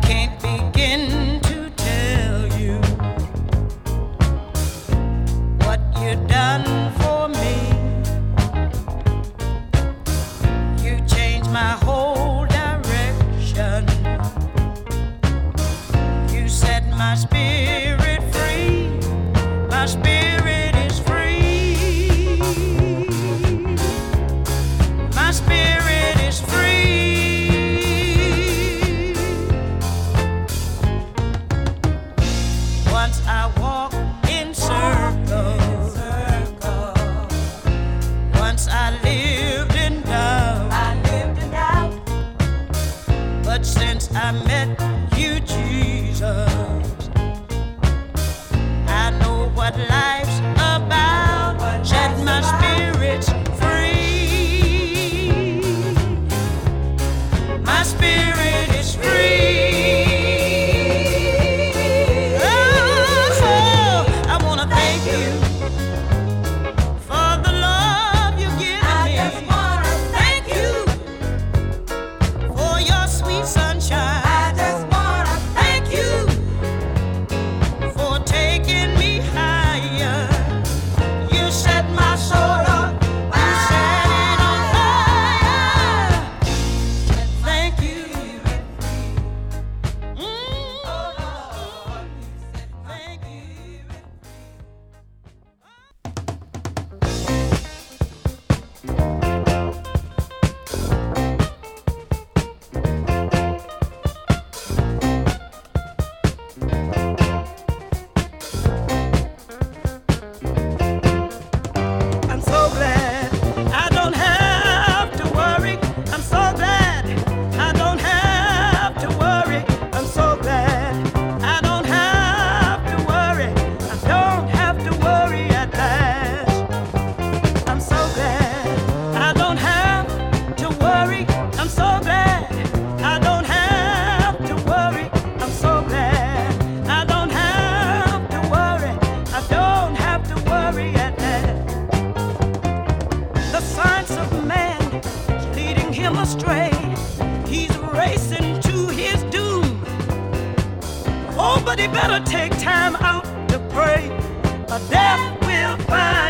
can't begin to tell you what you've done for me. You changed my whole direction. You set my spirit free. My spirit is free. My spirit is free. Once I walked in circles. Once I lived in doubt. But since I met you, Jesus, I know what life's about. Set my spirits free. My spirit is free. Oh, I wanna thank you for the love you've given me. I just wanna thank you for your sweet sunshine. I just wanna thank you for taking me higher. You set my soul up, you set it on fire. Thank you. Thank you. I'm so glad I don't have to worry. I'm so glad I don't have to worry. I'm so glad I don't have to worry. I don't have to worry at last. I'm so glad I don't have to worry. I'm so glad I don't have to worry. I'm so glad I don't have to worry. I don't have to worry at last. The science of man is leading him astray. He's racing to his doom. Oh, but he better take time out to pray. Or death will find